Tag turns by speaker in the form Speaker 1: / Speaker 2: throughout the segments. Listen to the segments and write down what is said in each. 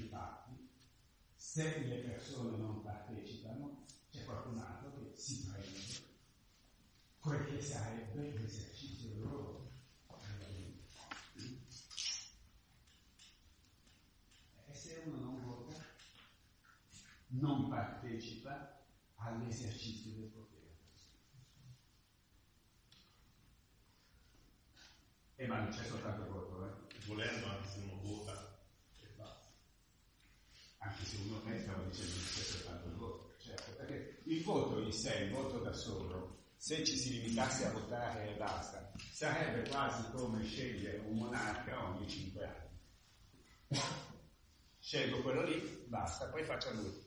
Speaker 1: infatti, se le persone non partecipano, c'è qualcun altro che si prende quel che sarebbe l'esercizio loro. E se uno non vota, non partecipa all'esercizio del potere. Ma non c'è soltanto il voto,
Speaker 2: volendo, anche se uno vota e basta.
Speaker 1: Anche se uno stavo dicendo che c'è soltanto il voto, certo, perché il voto in sé, il voto da solo, se ci si limitasse a votare e basta, sarebbe quasi come scegliere un monarca ogni 5 anni. Scelgo quello lì, basta, poi faccio lui.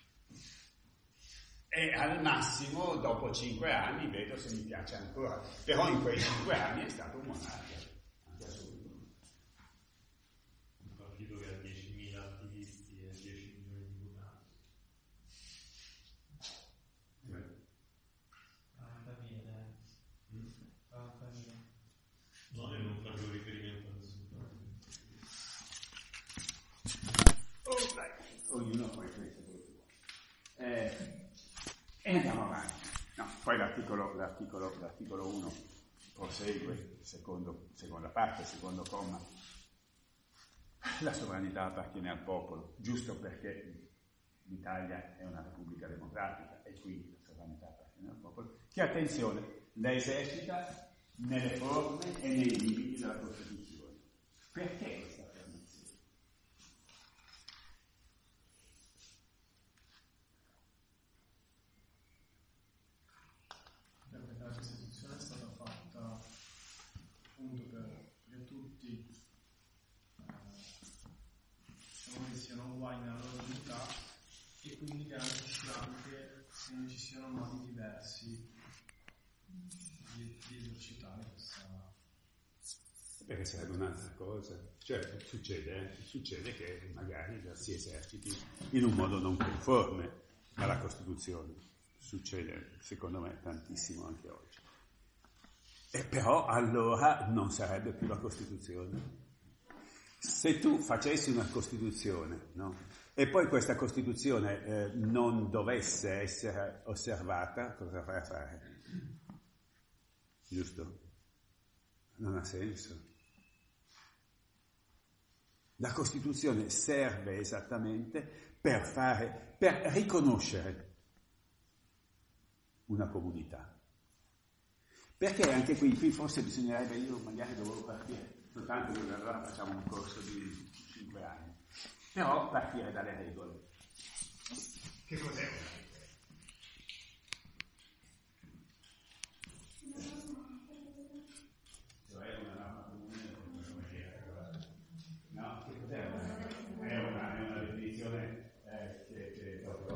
Speaker 1: E al massimo, dopo 5 anni, vedo se mi piace ancora. Però in quei 5 anni è stato un monarca, anche assoluto.
Speaker 2: Un partito che ha 10.000 attivisti e 10 milioni di votanti.
Speaker 3: 40.000.
Speaker 2: No, io non facevo riferimento a nessun partito.
Speaker 1: Ognuno poi questo quello che vuole. E andiamo avanti. No, poi l'articolo 1 prosegue, seconda parte, secondo comma. La sovranità appartiene al popolo, giusto perché l'Italia è una repubblica democratica e quindi la sovranità appartiene al popolo, che, attenzione, la esercita nelle forme e nei limiti della Costituzione. Perché questa affermazione?
Speaker 3: Perché la Costituzione è stata fatta appunto perché tutti diciamo che siano uguali nella loro dignità e quindi garantisce anche che non ci siano modi diversi di esercitare questa.
Speaker 1: Perché sarebbe un'altra cosa. Cioè, succede che magari si eserciti in un modo non conforme alla Costituzione. Succede, secondo me, tantissimo anche oggi. E però allora non sarebbe più la Costituzione. Se tu facessi una Costituzione, no? E poi questa Costituzione non dovesse essere osservata, cosa vai a fare? Giusto? Non ha senso. La Costituzione serve esattamente per riconoscere una comunità. Perché anche qui forse bisognerebbe, io magari dovevo partire, soltanto che allora facciamo un corso di 5 anni, però partire dalle regole. Che cos'è una regola? Cioè una norma comune come regola. No, che cos'è una regola? È una definizione che proprio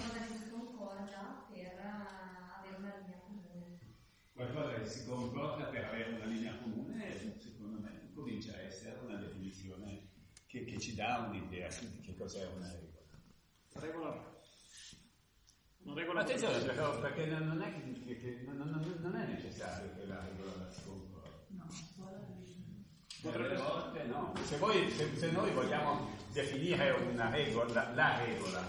Speaker 1: qualcosa che si concorda per avere una linea comune, secondo me comincia a essere una definizione che ci dà un'idea di che cos'è una regola.
Speaker 3: Una regola.
Speaker 1: Attenzione, perché non è necessario che la regola si concordi. No, potrebbe volte no. Se noi vogliamo definire una regola, la regola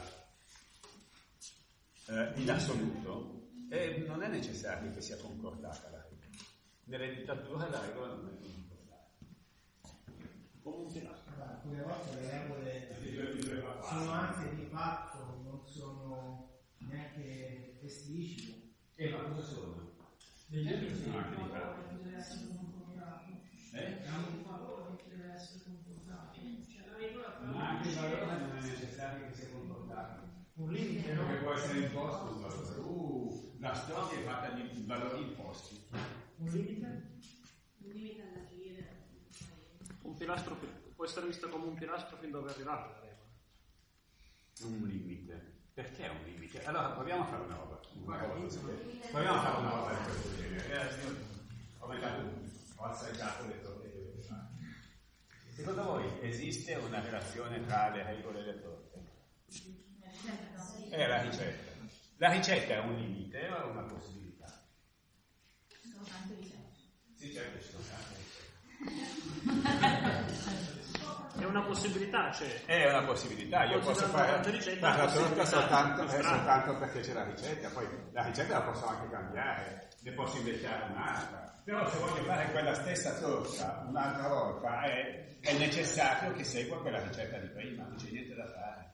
Speaker 1: in assoluto, non è necessario che sia concordata la regola. Nelle dittature la regola non è concordata. Come un pilastro.
Speaker 4: Alcune volte le regole sono anche di fatto, non sono neanche esplicite.
Speaker 1: Ma cosa sono?
Speaker 4: Degli altri
Speaker 1: sono anche di fatto.
Speaker 4: deve essere concordato.
Speaker 1: Un
Speaker 4: valore che deve essere concordato. Cioè la regola
Speaker 1: ma anche il valore non è necessario che sia concordato.
Speaker 4: un limite, no?
Speaker 1: Perché può essere imposto un valore. La storia è fatta di valori imposti.
Speaker 4: Un limite?
Speaker 5: Un limite all'agire.
Speaker 3: Un pilastro può essere visto come un pilastro fin dove arrivare la regola.
Speaker 1: Un limite. Perché è un limite? Allora proviamo a fare una roba. Proviamo a fare una roba di questo genere. Ho assaggiato le torte che dovete fare. Secondo voi esiste una relazione tra le regole e le torte? È la ricetta. La ricetta è un limite o è una possibilità?
Speaker 5: Ci sono tante ricette.
Speaker 1: Sì, certo, ci sono tante ricette.
Speaker 6: È una possibilità, cioè.
Speaker 1: È una possibilità, io posso fare la torta soltanto perché c'è la ricetta, poi la ricetta la posso anche cambiare, ne posso inventare un'altra. Però se voglio fare quella stessa torta un'altra volta è necessario che segua quella ricetta di prima, non c'è niente da fare.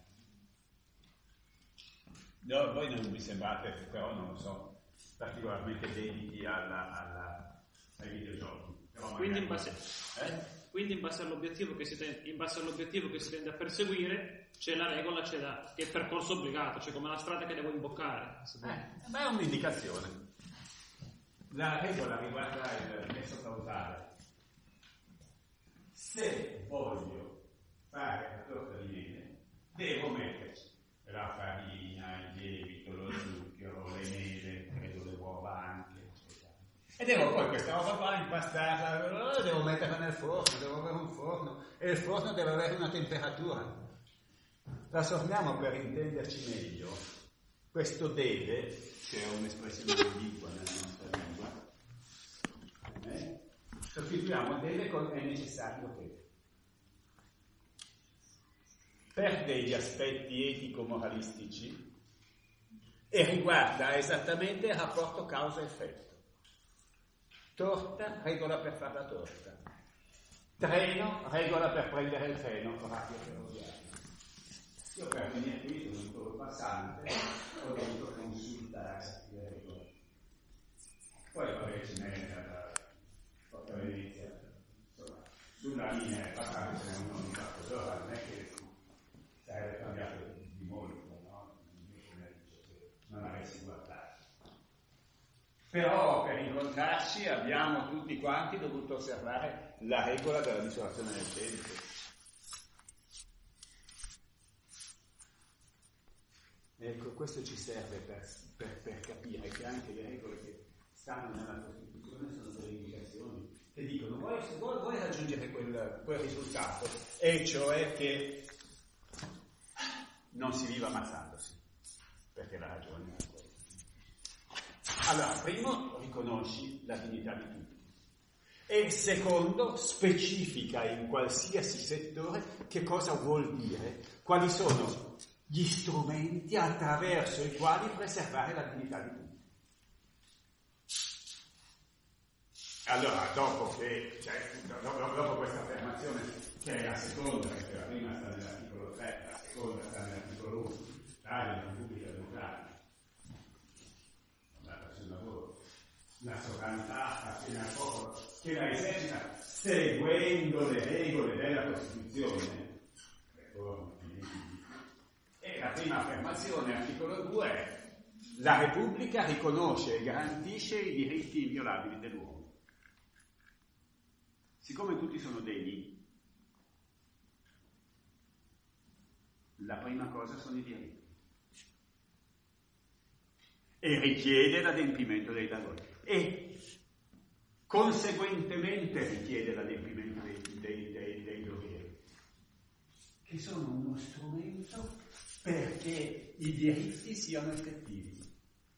Speaker 1: No, voi non mi sembrate, però non lo so, particolarmente dediti ai videogiochi.
Speaker 6: Quindi in base all'obiettivo che si tende a perseguire c'è la regola, che è percorso obbligato, cioè come la strada che devo imboccare.
Speaker 1: Ma è un'indicazione. La regola riguarda il nesso causale. Se voglio fare la torta di mele, devo metterci la farina, il lievito, lo zucchero, le mele, credo le uova anche, eccetera. E devo poi questa roba qua impastarla, devo metterla nel forno, devo avere un forno, e il forno deve avere una temperatura. Trasformiamo per intenderci meglio. Questo deve, che è un'espressione ambigua nella nostra lingua, sostituiamo deve con è necessario che. Per degli aspetti etico-moralistici e riguarda esattamente il rapporto causa-effetto. Torta, regola per fare la torta. Treno, regola per prendere il treno, orario ferroviario. Io per venire qui sono un po' passante, ho dovuto consultare le regole. Poi vabbè ce n'è da Venezia, insomma, sulla linea passante ce n'è uno di 4 ore, non è che sarebbe cambiato di molto, no? Non avessi guardato. Però per incontrarci abbiamo tutti quanti dovuto osservare la regola della misurazione del tempo. Ecco, questo ci serve per capire che anche le regole che stanno nella Costituzione sono delle indicazioni che dicono vuoi raggiungere quel risultato, e cioè che non si viva ammazzandosi, perché la ragione è quella. Allora, primo, riconosci la dignità di tutti, e secondo, specifica in qualsiasi settore che cosa vuol dire, quali sono gli strumenti attraverso i quali preservare la dignità di tutti. Allora, dopo questa affermazione, che è la seconda, perché la prima sta nell'articolo 3, la seconda sta nell'articolo 1, l'Italia è una Repubblica democratica, andata sul lavoro, la sovranità appartiene al popolo, che la esercita seguendo le regole della Costituzione. E la prima affermazione, articolo 2, è: la Repubblica riconosce e garantisce i diritti inviolabili dell'uomo. Siccome tutti sono degni, la prima cosa sono i diritti e richiede l'adempimento dei lavori e conseguentemente richiede l'adempimento dei doveri, che sono uno strumento perché i diritti siano effettivi.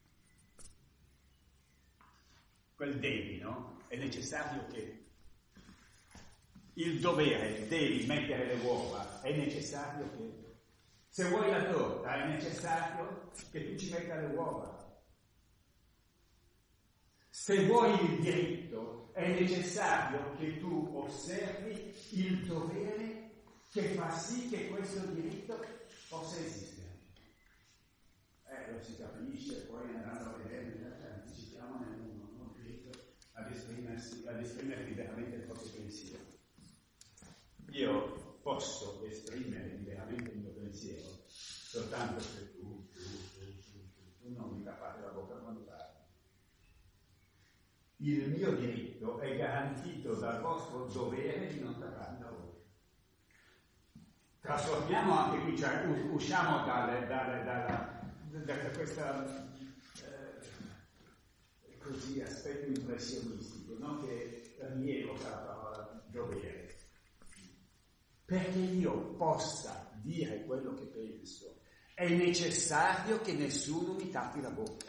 Speaker 1: Quel devi, no? È necessario che il dovere, devi mettere le uova, è necessario che, se vuoi la torta, è necessario che tu ci metta le uova. Se vuoi il diritto, è necessario che tu osservi il dovere che fa sì che questo diritto possa esistere. Lo si capisce poi andando a vedere, anticipiamo nell'uno, non il diritto ad esprimere liberamente il proprio pensiero. Io posso esprimere liberamente il mio pensiero soltanto se tu non mi tappate la bocca quando parli. Il mio diritto è garantito dal vostro dovere di non tapparmi la bocca. Trasformiamo anche qui, cioè usciamo da questa così aspetto impressionistico, no? Che rievoca la parola dovere. Perché io possa dire quello che penso, è necessario che nessuno mi tappi la bocca.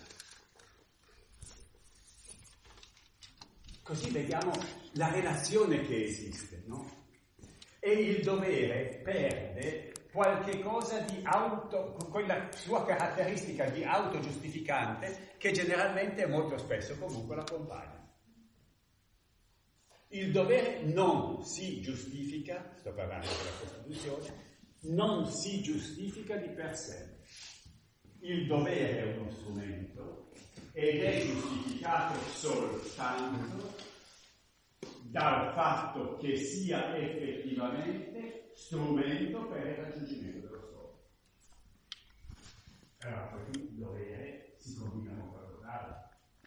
Speaker 1: Così vediamo la relazione che esiste, no? e il dovere perde qualche cosa di quella sua caratteristica di autogiustificante che generalmente e molto spesso comunque l'accompagna. Il dovere non si giustifica, sto parlando della Costituzione, non si giustifica di per sé. Il dovere è uno strumento ed è giustificato soltanto dal fatto che sia effettivamente strumento per il raggiungimento dello scopo. Allora, poi il dovere si combina con qualcos'altro.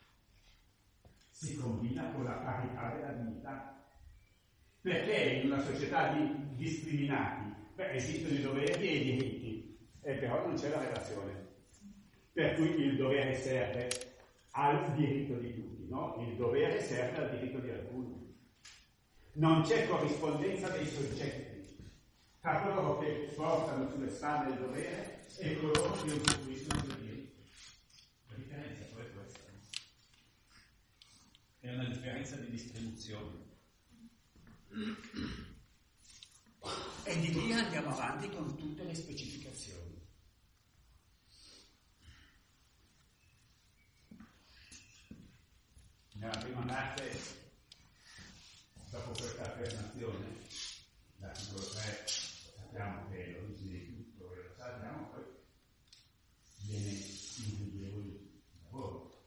Speaker 1: Si combina con la parità della dignità. Perché in una società di discriminati esistono i doveri e i diritti, e però non c'è la relazione. Per cui il dovere serve al diritto di tutti, no? Il dovere serve al diritto di alcuni. Non c'è corrispondenza dei soggetti tra coloro che portano sulle spalle il dovere e coloro che usufruiscono del diritto. La differenza poi è questa. È una differenza di distribuzione. E di lì andiamo avanti con tutte le specificazioni. Nella prima parte, dopo questa affermazione, l'articolo 3, sappiamo che l'origine di tutto, lo sappiamo, poi viene il rilievo del lavoro.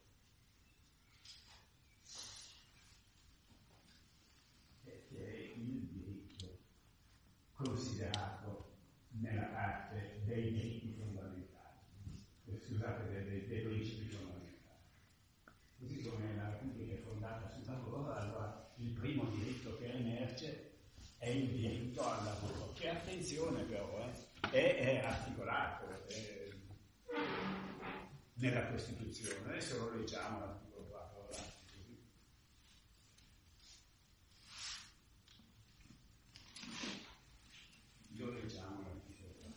Speaker 1: Perché il diritto considerato nella parte dei diritti fondamentali, scusate, dei principi fondamentali. Così come la Repubblica è fondata sul lavoro, allora il primo diritto che emerge è il diritto al lavoro, che attenzione però è articolato nella Costituzione. Adesso lo leggiamo l'articolo 4 avanti. Lo leggiamo l'articolo 4.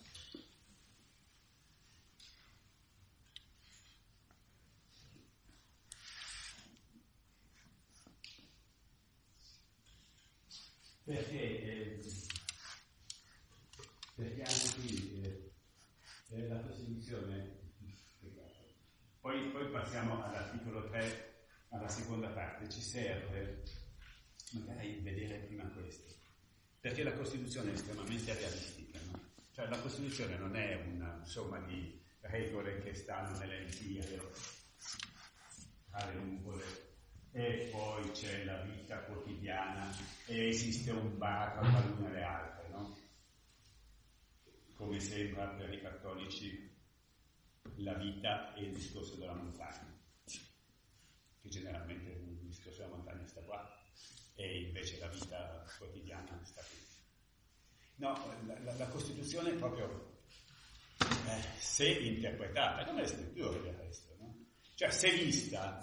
Speaker 1: Perché anche qui la Costituzione, poi passiamo all'articolo 3, alla seconda parte, ci serve magari vedere prima questo, perché la Costituzione è estremamente realistica, no? Cioè la Costituzione non è una somma di regole che stanno nelle lentiglie, tra le nuvole, e poi c'è la vita quotidiana e esiste un bar tra l'una e le altre, no? Come sembra per i cattolici la vita e il discorso della montagna, che generalmente il discorso della montagna sta qua e invece la vita quotidiana sta qui. No, la Costituzione è proprio se interpretata, come le scritture del resto, no? Cioè se vista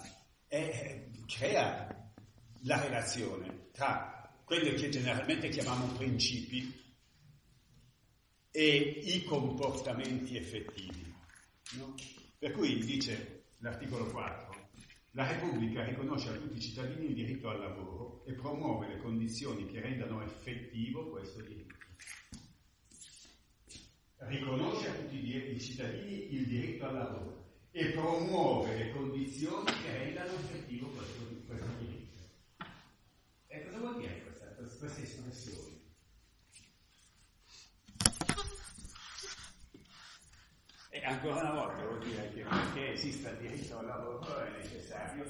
Speaker 1: crea la relazione tra quello che generalmente chiamiamo principi e i comportamenti effettivi, no? Per cui dice l'articolo 4: la Repubblica riconosce a tutti i cittadini il diritto al lavoro e promuove le condizioni che rendano effettivo questo diritto. Riconosce a tutti i cittadini il diritto al lavoro e promuove le condizioni che rendano effettivo questo diritto. E cosa vuol dire queste espressioni? E ancora una volta vuol dire che perché esista il diritto al lavoro è necessario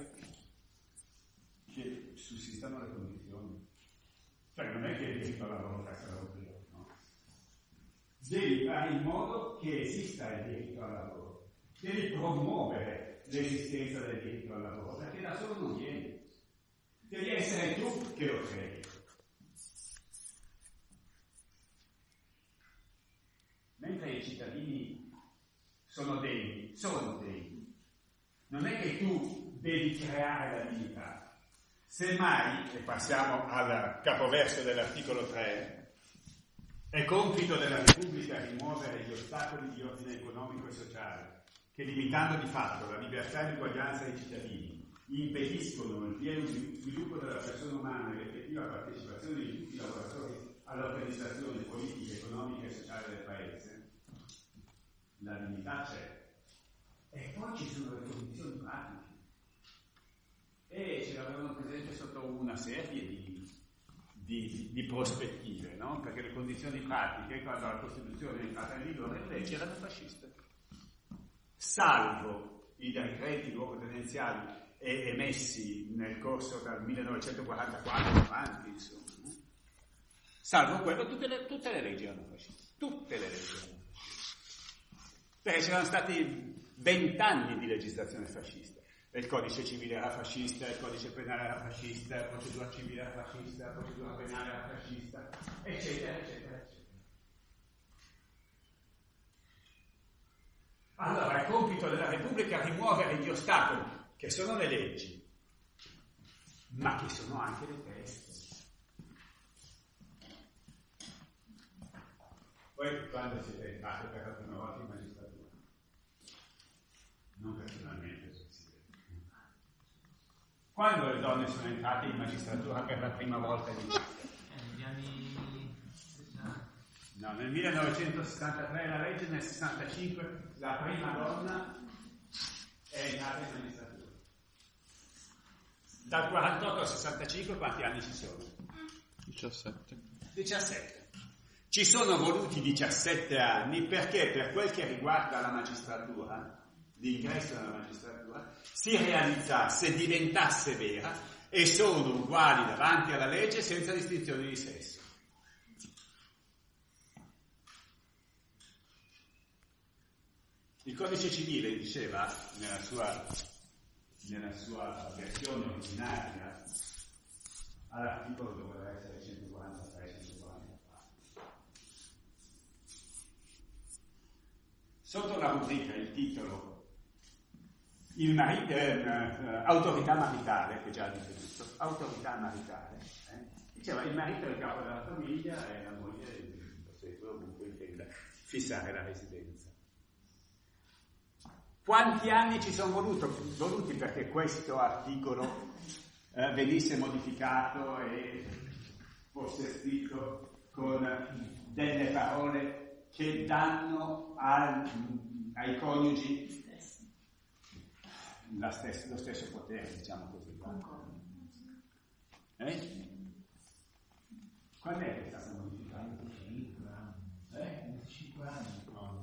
Speaker 1: che sussistano le condizioni. Cioè non è che il diritto al lavoro faccia l'obbligo, no? Devi fare in modo che esista il diritto al lavoro. Devi promuovere l'esistenza del diritto al lavoro, perché da solo non viene. Devi essere tu che lo crei. Mentre i cittadini sono degni. Non è che tu devi creare la dignità. Semmai, e passiamo al capoverso dell'articolo 3, è compito della Repubblica rimuovere gli ostacoli di ordine economico e sociale, che limitando di fatto la libertà e l'uguaglianza dei cittadini, impediscono il pieno sviluppo della persona umana e l'effettiva partecipazione di tutti i lavoratori all'organizzazione politica, economica e sociale del paese, la dignità c'è. E poi ci sono le condizioni pratiche. E ce l'avevano presente sotto una serie di prospettive, no? Perché le condizioni pratiche, quando la Costituzione è entrata in vigore, le leggi erano fasciste. Salvo i decreti luogotenenziali emessi nel corso dal 1944 avanti, insomma. Salvo quello, tutte le leggi erano fasciste. Tutte le leggi erano fasciste. Perché c'erano stati 20 anni di legislazione fascista. Il codice civile era fascista, il codice penale era fascista, la procedura civile era fascista, la procedura penale era fascista, eccetera, eccetera, eccetera. Allora, è compito della Repubblica rimuovere gli ostacoli, che sono le leggi, ma che sono anche le teste. Voi quando siete entrati per la prima volta in magistratura? Non personalmente. Quando le donne sono entrate in magistratura per la prima volta in Italia?
Speaker 4: Negli anni 60.
Speaker 1: No, nel 1963 la legge, nel 65 la prima donna è entrata in magistratura. Dal 48 al 65 quanti anni ci sono? 17. Ci sono voluti 17 anni perché per quel che riguarda la magistratura, l'ingresso nella magistratura, si realizzasse, diventasse vera e sono uguali davanti alla legge senza distinzione di sesso. Il codice civile diceva nella sua versione originaria, all'articolo doveva essere 143-144. Sotto la rubrica, il titolo, autorità maritale, che già dice tutto, autorità maritale, diceva il marito è il capo della famiglia e la moglie comunque intenda fissare la residenza. Quanti anni ci sono voluti perché questo articolo venisse modificato e fosse scritto con delle parole che danno ai coniugi lo stesso potere, diciamo così. Quando è che è stato modificato? 25 anni.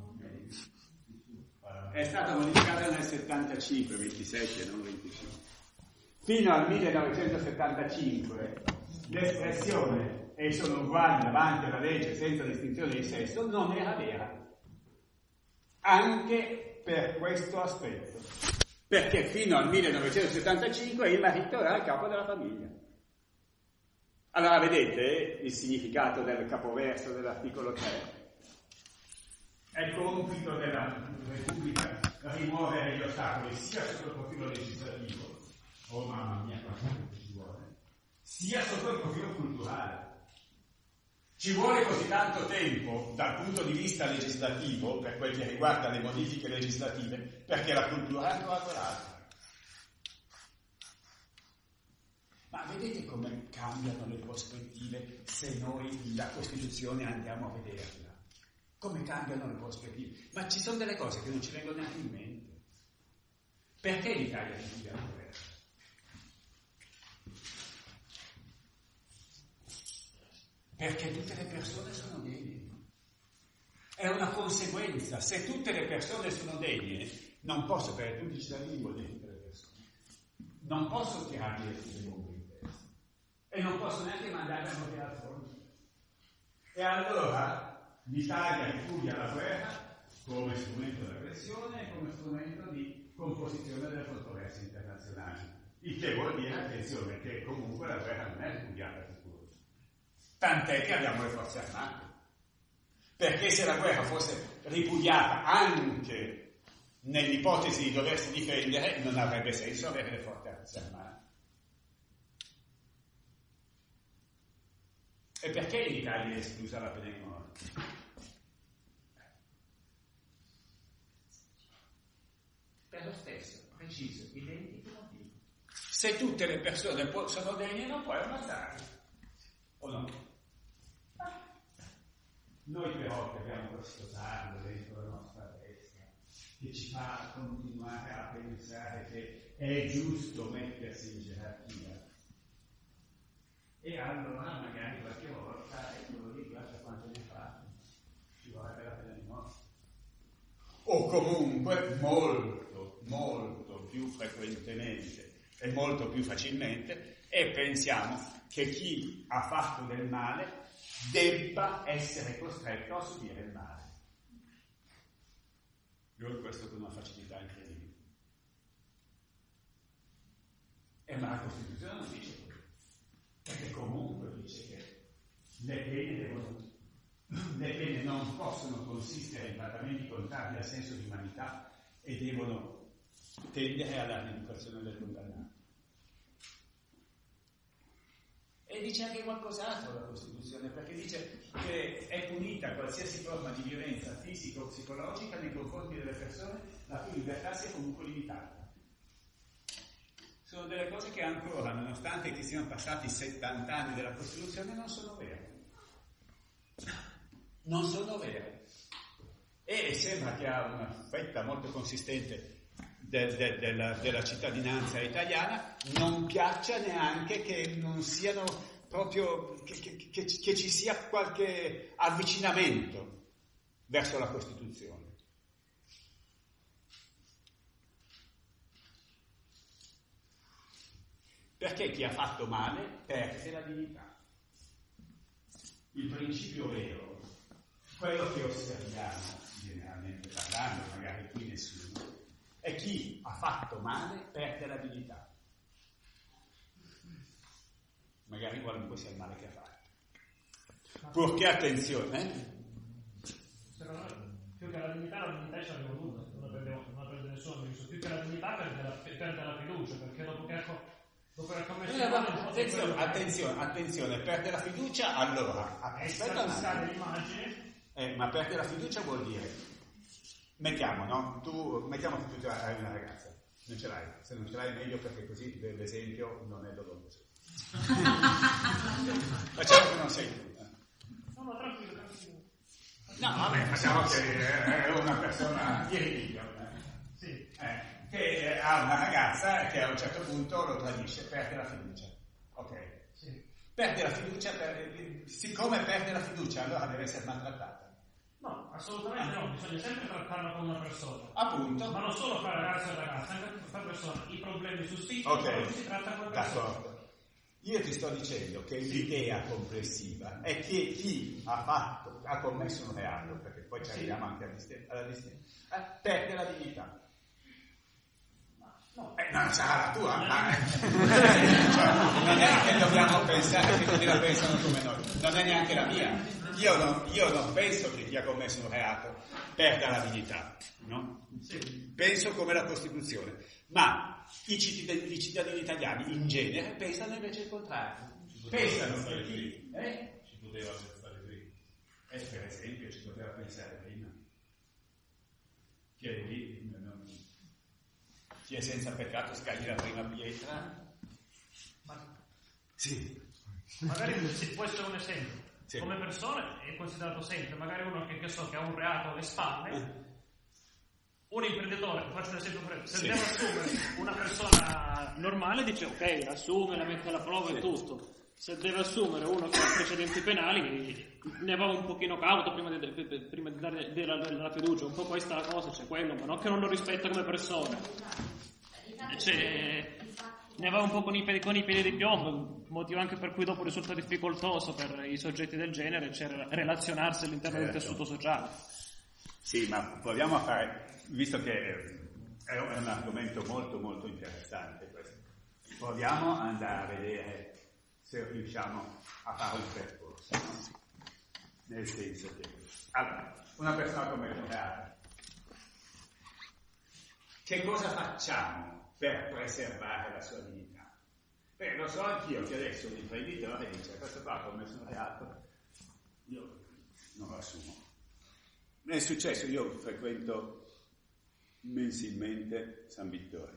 Speaker 1: È stato modificato nel 75, 27, non 25. Fino al 1975 l'espressione "e sono uguali davanti alla legge senza distinzione di sesso" non era vera. Anche per questo aspetto. Perché fino al 1975 il marito era il capo della famiglia. Allora vedete il significato del capoverso dell'articolo 3? È compito della Repubblica rimuovere gli ostacoli sia sotto il profilo legislativo, oh mamma mia quanto ci vuole, sia sotto il profilo culturale. Ci vuole così tanto tempo dal punto di vista legislativo, per quel che riguarda le modifiche legislative, perché la cultura è ancora quell'altra. Ma vedete come cambiano le prospettive se noi la Costituzione andiamo a vederla? Come cambiano le prospettive? Ma ci sono delle cose che non ci vengono neanche in mente. Perché l'Italia ripudia la guerra? Perché tutte le persone sono degne. È una conseguenza. Se tutte le persone sono degne, non posso, perché tutti i cittadini vogliono tutte le persone, non posso tirargli le bombe in testa. E non posso neanche mandare a morire al fronte. E allora l'Italia ripudia la guerra come strumento di aggressione e come strumento di composizione delle controversie internazionali. Il che vuol dire, attenzione, che comunque la guerra non è ripudiata sicuro. Tant'è che abbiamo le forze armate. Perché se la guerra fosse ripudiata anche nell'ipotesi di doversi difendere, non avrebbe senso avere le forze armate. E perché in Italia è esclusa la pena di morte? Per lo stesso, preciso, identico motivo. Se tutte le persone sono degne non puoi ammazzare. O no? Noi però abbiamo questo tarlo dentro la nostra testa che ci fa continuare a pensare che è giusto mettersi in gerarchia. E allora magari qualche volta, quello lì, guarda quanto ne fa, ci vorrebbe la pena di morte. O comunque molto, molto più frequentemente e molto più facilmente, e pensiamo che chi ha fatto del male debba essere costretto a subire il male. Io questo con una facilità incredibile. Ma la Costituzione non dice quello, perché comunque dice che le pene non possono consistere in trattamenti contrari al senso di umanità e devono tendere alla rieducazione del condannato. E dice anche qualcos'altro la Costituzione, perché dice che è punita qualsiasi forma di violenza fisica o psicologica nei confronti delle persone la cui libertà sia comunque limitata. Sono delle cose che ancora, nonostante che siano passati 70 anni della Costituzione, non sono vere. Non sono vere. E sembra che ha una fetta molto consistente della cittadinanza italiana non piaccia neanche che non siano proprio che ci sia qualche avvicinamento verso la Costituzione. Perché chi ha fatto male perde la dignità. Il principio vero, quello che osserviamo generalmente parlando, magari qui nessuno, è chi ha fatto male perde la dignità. Magari qualunque sia il male che ha fatto. Purché attenzione.
Speaker 6: Secondo me, più che la dignità c'è la voluta, non la prende nessuno, più che la dignità perde la fiducia, perché dopo che ha commesso
Speaker 1: attenzione, perde la fiducia, allora aspetta un attimo. Ma perde la fiducia vuol dire, mettiamo che tu hai una ragazza, non ce l'hai, se non ce l'hai meglio perché così l'esempio non è doloroso. Facciamo che non sei tu.
Speaker 6: No, tranquillo.
Speaker 1: No, vabbè, facciamo che è una persona di ripiglio.
Speaker 6: Sì.
Speaker 1: Che ha una ragazza che a un certo punto lo tradisce, perde la fiducia. Ok.
Speaker 6: Sì.
Speaker 1: Perde la fiducia, siccome perde la fiducia, allora deve essere maltrattata.
Speaker 6: No, assolutamente no, bisogna sempre trattarla come una persona.
Speaker 1: Appunto.
Speaker 6: Ma non solo per ragazzo e ragazza, anche per questa persona. I problemi sussistono,
Speaker 1: ok,
Speaker 6: si tratta come persona.
Speaker 1: D'accordo. Io ti sto dicendo che l'idea complessiva è che chi ha commesso un reato, perché poi ci arriviamo anche alla distinzione, perde la dignità. No, non sarà la tua, ma non è che dobbiamo pensare che tutti la pensano come noi, non è neanche la mia. Io non penso che chi ha commesso un reato perda la dignità, no? Penso come la Costituzione, ma i cittadini italiani in genere pensano invece il contrario. Pensano che chi
Speaker 2: ci poteva pensare prima.
Speaker 1: Per esempio ci poteva pensare prima. Chi è lì? Chi è senza peccato scagli la prima pietra. Sì.
Speaker 6: Magari può essere un esempio.
Speaker 1: Sì.
Speaker 6: Come persona è considerato sempre, magari uno che ha un reato alle spalle, un imprenditore, faccio un esempio, se deve assumere una persona normale dice ok, assume, la mette alla prova e tutto. Se deve assumere uno che ha precedenti penali ne va un pochino cauto prima di dare la fiducia, un po' questa la cosa, c'è quello, ma non che non lo rispetta come persona. Ne va un po' con i piedi di piombo, motivo anche per cui dopo risulta difficoltoso per i soggetti del genere relazionarsi all'interno del tessuto sociale.
Speaker 1: Sì, ma proviamo a fare, visto che è un argomento molto molto interessante questo, proviamo ad andare a vedere se riusciamo a fare un percorso, no? Nel senso che, allora, una persona come un reato, che cosa facciamo per preservare la sua dignità? Lo so anch'io che adesso un imprenditore dice questo qua ha commesso un reato, io non lo assumo. È successo, io frequento mensilmente San Vittorio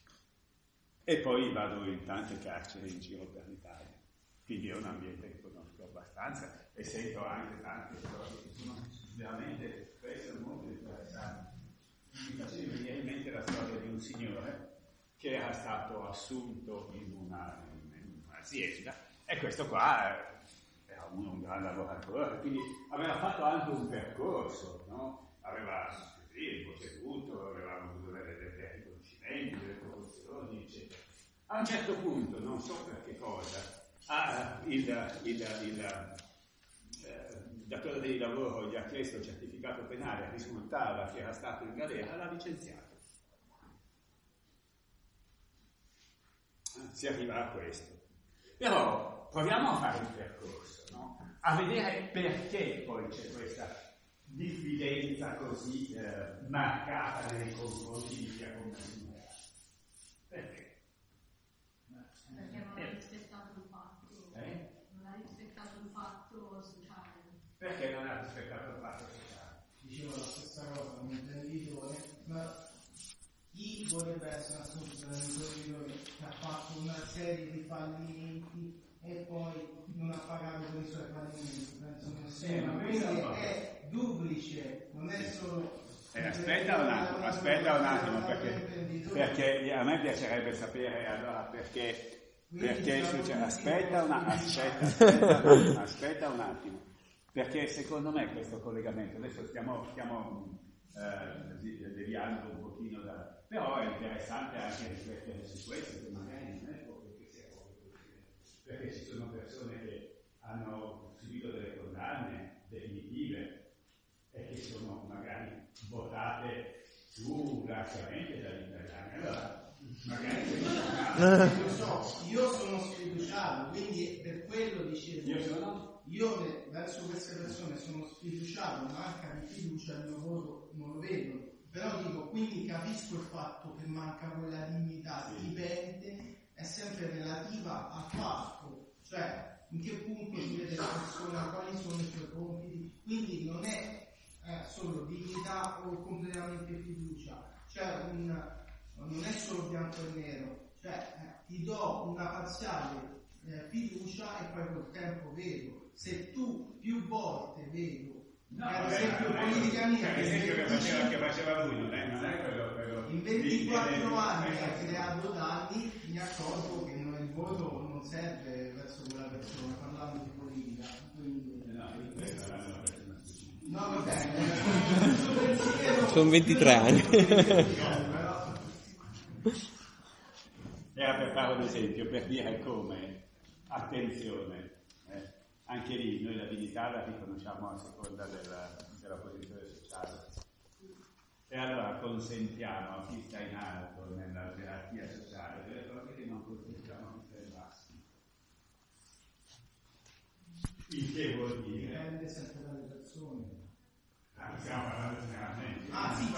Speaker 1: e poi vado in tante carceri in giro per l'Italia, quindi è un ambiente che conosco conosco abbastanza e sento anche tante storie che sono veramente spesso molto interessanti. Mi faceva venire in mente la storia di un signore che era stato assunto in un'azienda e questo qua era un gran lavoratore, quindi aveva fatto anche un percorso, no? Aveva potuto, aveva avuto dei riconoscimenti, delle promozioni, eccetera. A un certo punto, non so per che cosa, il datore di lavoro gli ha chiesto il certificato penale, risultava che era stato in galera, l'ha licenziato. Si arriva a questo. Però proviamo a fare il percorso, no? A vedere perché poi c'è questa diffidenza così marcata nei confronti di chi ha commesso un reato. Perché?
Speaker 5: Perché non hai rispettato un fatto. Non hai rispettato un fatto sociale.
Speaker 1: Perché non ha rispettato il fatto sociale?
Speaker 4: Dicevo la stessa cosa, un imprenditore, ma chi vorrebbe essere assunto da un imprenditore che ha fatto una serie di fallimenti e poi non ha pagato per i suoi fallimenti? Penso nessuno. Quindi è duplice, non è solo...
Speaker 1: Aspetta un attimo, perché a me piacerebbe sapere allora perché succede. Aspetta un attimo, perché secondo me questo collegamento, adesso stiamo deviando un pochino però è interessante anche riflettere su questo, che magari non è proprio che sia proprio così, perché ci sono persone che hanno subito delle condanne definitive e che sono magari votate più largamente dagli italiani. Allora, magari
Speaker 4: lo so, io sono sfiduciato, quindi per quello dicevo, io verso queste persone sono sfiduciato, manca di fiducia, il mio voto non lo vedo, però dico, quindi capisco il fatto che manca quella dignità, dipende, è sempre relativa al fatto, cioè in che punto si vede la persona, quali sono i suoi compiti, quindi non è solo dignità o completamente fiducia, cioè non è solo bianco e nero, cioè ti do una parziale fiducia e poi col tempo vedo, se tu più volte vedo, ad esempio politicamente,
Speaker 1: che faceva lui, non è quello
Speaker 4: in 24 anni ha creato danni, mi accorgo che il voto non serve verso quella persona, parlando di politica, quindi... No, va bene.
Speaker 7: Sono 23 anni.
Speaker 1: Era per fare un esempio, per dire come, attenzione, anche lì noi la dignità la riconosciamo a seconda della posizione sociale. E allora consentiamo a chi sta in alto nella gerarchia sociale delle cose che non consentiamo a chi sta in basso. Il che vuol dire...
Speaker 4: Dipende sempre dalle persone.
Speaker 1: Stiamo parlando generalmente.
Speaker 4: Sì,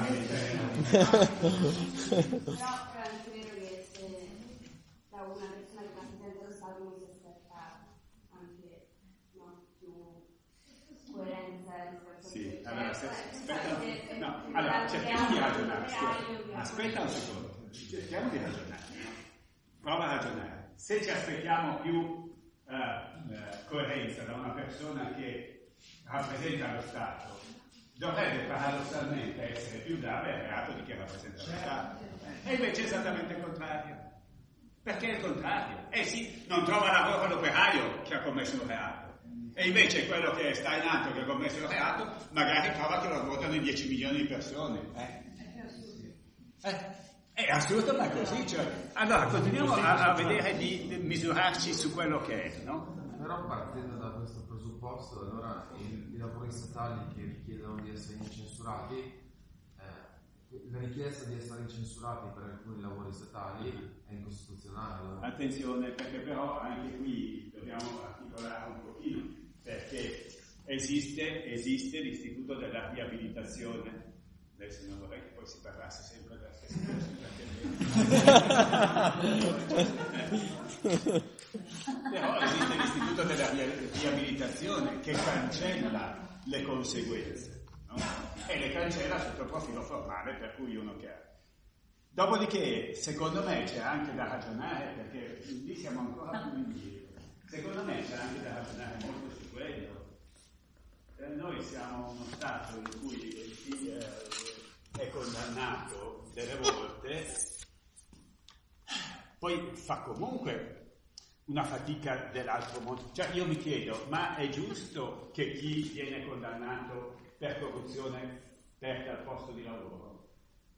Speaker 5: Però è anche vero che se da una persona che rappresenta lo Stato non si aspetta anche più coerenza rispetto
Speaker 1: Sì, allora cerchiamo di ragionare. Aspetta un secondo, cerchiamo di ragionare. Prova a ragionare. Se ci aspettiamo più coerenza da una persona che rappresenta lo Stato, dovrebbe paradossalmente essere più grave il reato di chi rappresenta lo Stato. E invece è esattamente il contrario. Perché è il contrario? Sì, non trova lavoro l'operaio che ha commesso un reato. E invece quello che sta in alto che ha commesso il reato, magari trova che lo votano in 10 milioni di persone. È assurdo, ma è così. Cioè, allora, continuiamo a vedere di misurarci su quello che è, no?
Speaker 8: Però partendo da questo presupposto, allora i lavori statali che richiedono di essere incensurati, la richiesta di essere incensurati per alcuni lavori statali è incostituzionale. Allora.
Speaker 1: Attenzione, perché però anche qui dobbiamo articolare un pochino, perché esiste l'istituto della riabilitazione. Adesso non vorrei che poi si parlasse sempre della stessa cosa. Però esiste l'istituto della riabilitazione che cancella le conseguenze, no? E le cancella sotto il profilo formale, per cui uno che ha. Dopodiché, secondo me, c'è anche da ragionare, perché lì siamo ancora più indietro. Secondo me c'è anche da ragionare molto su quello. Noi siamo uno Stato in cui chi è condannato delle volte poi fa comunque una fatica dell'altro mondo. Cioè io mi chiedo, ma è giusto che chi viene condannato per corruzione perda il posto di lavoro?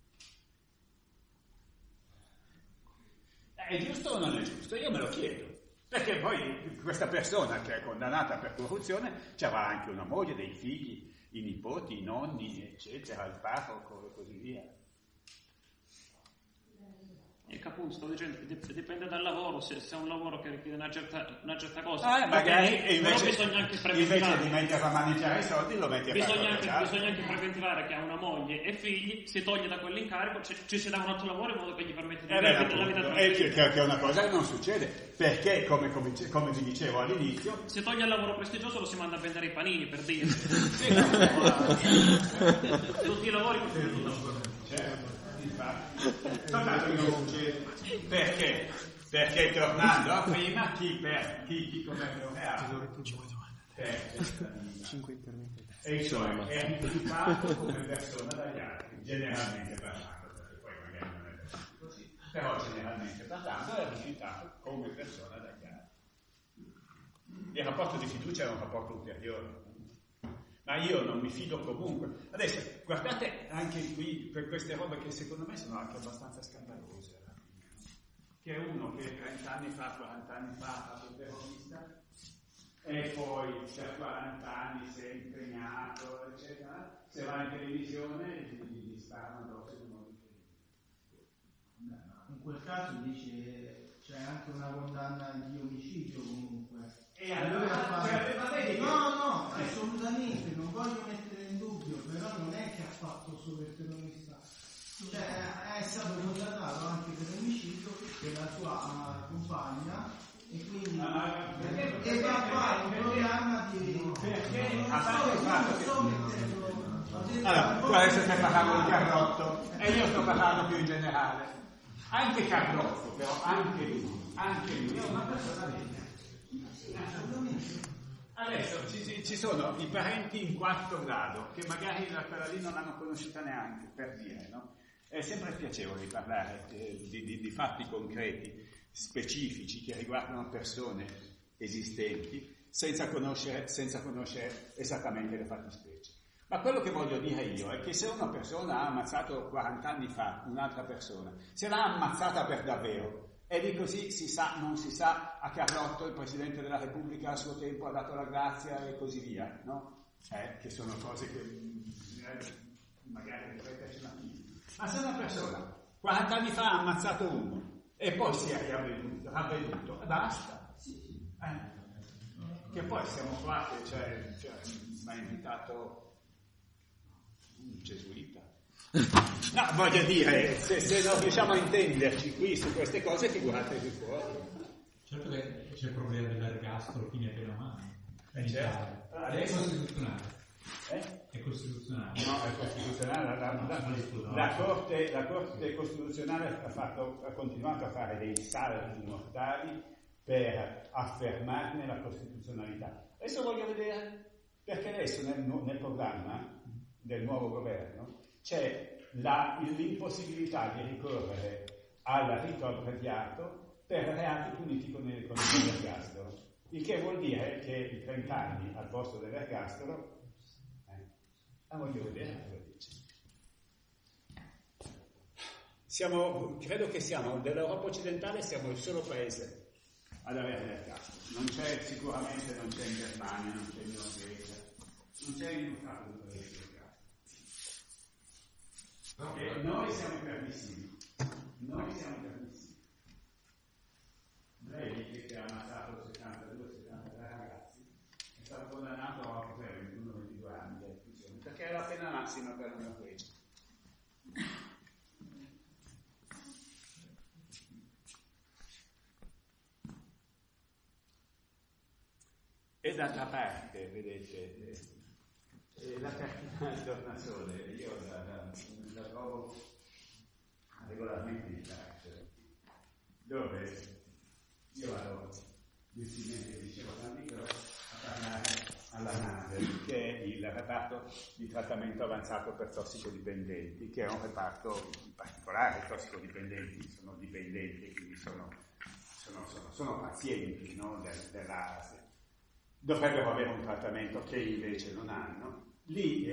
Speaker 1: È giusto o non è giusto? Io me lo chiedo. Perché poi questa persona che è condannata per corruzione c'era anche una moglie, dei figli, i nipoti, i nonni, eccetera, il parroco e così via.
Speaker 6: E appunto stavo dicendo, dipende dal lavoro, se è un lavoro che richiede una certa cosa.
Speaker 1: Magari
Speaker 6: però bisogna anche preventivare.
Speaker 1: Invece di mettere a maneggiare i soldi lo metti a
Speaker 6: bisogna anche preventivare che ha una moglie e figli, si toglie da quell'incarico, ci si dà un altro lavoro in modo che gli permette di vivere la vita tranquilla.
Speaker 1: Che è una cosa che non succede, perché come vi dicevo all'inizio,
Speaker 6: si toglie il lavoro prestigioso, lo si manda a vendere i panini, per dire. Tutti i lavori
Speaker 1: certo. Soltanto che non succede. Perché tornando a prima, chi come laureato e cioè è anticipato come persona dagli altri, generalmente parlando, perché poi magari non è così, però generalmente parlando è rifiutato come persona dagli altri. Il rapporto di fiducia è un rapporto ulteriore. Ma io non mi fido comunque. Adesso, guardate anche qui per queste robe che secondo me sono anche abbastanza scandalose. Che è uno che 30 anni fa, 40 anni fa ha fatto il terrorista e poi per 40 anni si è impegnato, eccetera, se va in televisione gli sparano addosso in modo
Speaker 4: in quel caso dice c'è anche una condanna di omicidio comunque.
Speaker 1: E allora
Speaker 4: no, assolutamente, non voglio mettere in dubbio, però non è che ha fatto solo il terrorista, cioè è stato condannato anche per omicidio della sua compagna e quindi e va a fare un programma di
Speaker 1: perché a parte il fatto che allora adesso stai parlando di Carlotto e io sto parlando più in generale. Anche Carlotto, però anche lui è una persona degna. Adesso ci sono i parenti in quarto grado che magari quella lì non l'hanno conosciuta neanche, per dire, no? È sempre piacevole parlare di fatti concreti, specifici, che riguardano persone esistenti, senza conoscere esattamente le fattispecie. Ma quello che voglio dire io è che se una persona ha ammazzato 40 anni fa un'altra persona, se l'ha ammazzata per davvero, e di così non si sa, a Carlotto il Presidente della Repubblica a suo tempo ha dato la grazia e così via, no? Che sono cose che magari ripeterci un attimo. Ma se una persona 40 anni fa ha ammazzato uno e poi si è ravveduto, basta. Che poi siamo qua che mi ha invitato un gesuita. No, voglio dire, se non riusciamo a intenderci qui su queste cose, figuratevi fuori.
Speaker 2: Certo che c'è il problema dell'ergastolo fine pena umana.
Speaker 1: Certo.
Speaker 2: Adesso è costituzionale. È costituzionale.
Speaker 1: No, è costituzionale. La Corte Costituzionale ha continuato a fare dei salti mortali per affermarne la costituzionalità. Adesso voglio vedere, perché adesso nel programma del nuovo governo c'è l'impossibilità di ricorrere al rito abbreviato per reati puniti con l'ergastolo, il che vuol dire che i 30 anni al posto dell'ergastolo voglio vedere cosa dice. Credo che dell'Europa occidentale siamo il solo paese ad avere l'ergastolo. Sicuramente non c'è in Germania, non c'è in Norvegia, non c'è in un altro paese. Noi siamo permissivi. Lei che ha ammazzato 72-73 ragazzi è stato condannato a 21-22 anni di reclusione perché è la pena massima per una legge. E d'altra parte, vedete, la cardinale Tornasole, io la trovo regolarmente in carcere, dove io vado giustamente dicevo tanti, però a parlare alla NADER, che è il reparto di trattamento avanzato per tossicodipendenti, che è un reparto particolare. I tossicodipendenti sono dipendenti, quindi sono pazienti, no, dell'ASE. Dovrebbero avere un trattamento che invece non hanno. Lì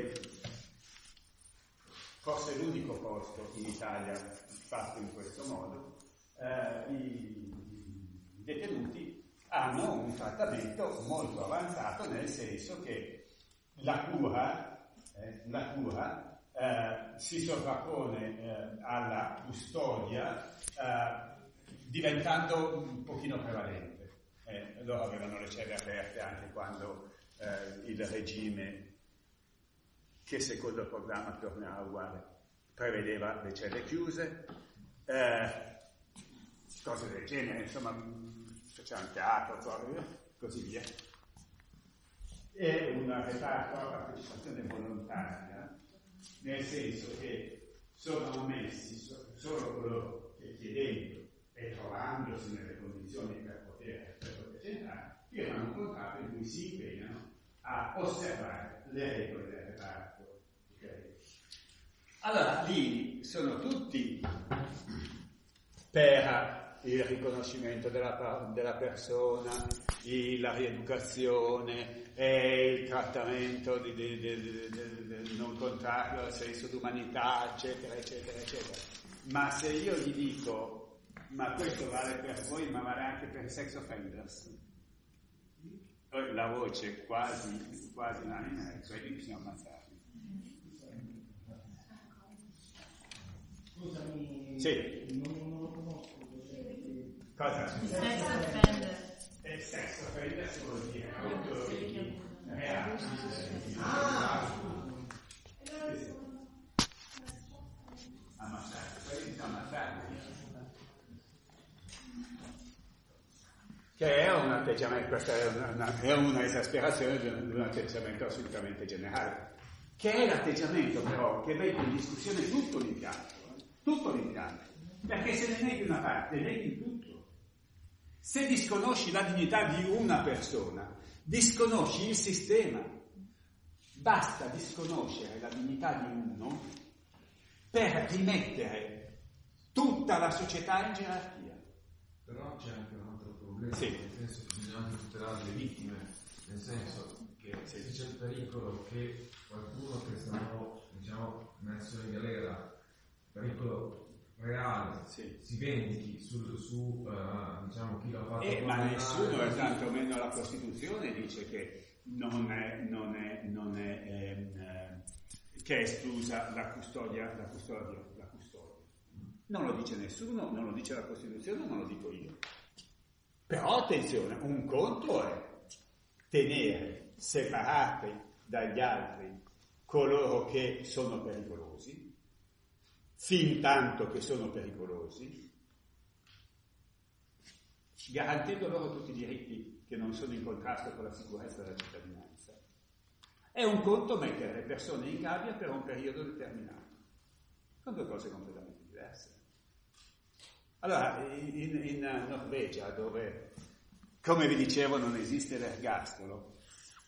Speaker 1: forse è l'unico posto in Italia fatto in questo modo. I detenuti hanno un trattamento molto avanzato, nel senso che la cura si sovrappone alla custodia, diventando un pochino prevalente. Loro avevano le celle aperte anche quando il regime, che secondo il programma tornerà uguale, prevedeva le celle chiuse, cose del genere, insomma, c'è un teatro, così via. È un reparto a partecipazione volontaria, nel senso che sono ammessi solo coloro che chiedendo e trovandosi nelle condizioni per poter entrare, firmano un contratto in cui si impegnano a osservare le regole del reparto. Okay? Allora, lì sono tutti per il riconoscimento della persona, la rieducazione, il trattamento del non contrario al senso d'umanità, eccetera, eccetera, eccetera. Ma se io gli dico, ma questo vale per voi, ma vale anche per sex offenders, poi la voce quasi unanime, cioè che bisogna ammazzarli.
Speaker 4: Scusami,
Speaker 1: sì.
Speaker 4: Non lo conosco.
Speaker 1: Cosa?
Speaker 5: Sex offender.
Speaker 1: Sex offender vuol dire autori reati. Ammazzarli, quelli bisogna ammazzarli. Che è un atteggiamento, questa è una esasperazione di un atteggiamento assolutamente generale, che è l'atteggiamento però che mette in discussione tutto l'impianto, perché se ne neghi una parte, neghi tutto. Se disconosci la dignità di una persona, disconosci il sistema. Basta disconoscere la dignità di uno per rimettere tutta la società in gerarchia.
Speaker 8: Però c'è anche un altro problema,
Speaker 1: sì.
Speaker 8: Nel senso che bisogna anche tutelare le vittime, nel senso che se c'è il pericolo che qualcuno che è stato, messo in galera, pericolo reale,
Speaker 1: sì,
Speaker 8: si vendichi su chi l'ha fatto.
Speaker 1: Ma nessuno, tantomeno la Costituzione, dice che non è che è esclusa la custodia. Non lo dice nessuno, non lo dice la Costituzione, non lo dico io. Però attenzione, un conto è tenere separati dagli altri coloro che sono pericolosi, fin tanto che sono pericolosi, garantendo loro tutti i diritti che non sono in contrasto con la sicurezza della cittadinanza. È un conto mettere le persone in gabbia per un periodo determinato. Sono due cose completamente diverse. Allora, in Norvegia, dove, come vi dicevo, non esiste l'ergastolo,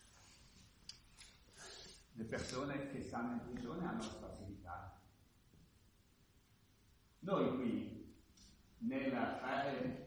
Speaker 1: le persone che stanno in prigione hanno la facilità. Noi qui, nel fare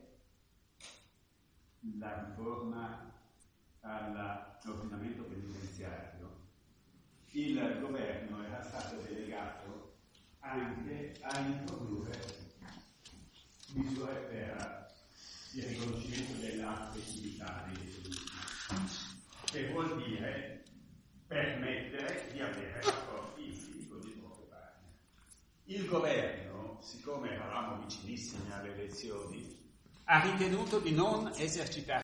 Speaker 1: la riforma all'ordinamento penitenziario, il governo era stato delegato anche a introdurre misure per il riconoscimento dell'affettività dei detenuti, che vuol dire permettere di avere rapporti intimi con i propri partner. Il governo, siccome eravamo vicinissimi alle elezioni, ha ritenuto di non esercitare